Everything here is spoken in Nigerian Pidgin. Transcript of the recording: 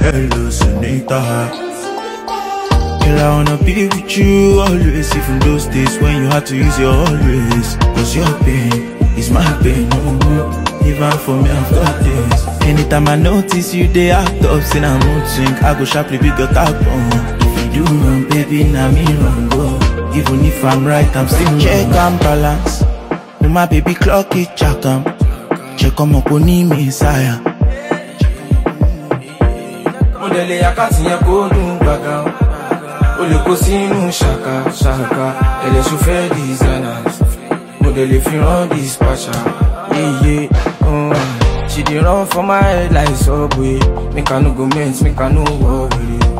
hallucinator. Girl, I wanna be with you always, even those days when you had to use your always. Cause your pain is my pain, even for me I've got this. Anytime I notice you, they act up, sin I mood swing, I go sharply pick your tap on. If you do wrong, baby, now me wrong, go. Even if I'm right, I'm still check and balance. With my baby clock it, check check on my pony, messiah. Modele yakati ya kodu baga. Ole ko sinu shaka shaka. Elle est chauffeur designer. Modele fi run dispatcher. Yeah. She dey run for my head like subway. Make I no go mess, make I no worry.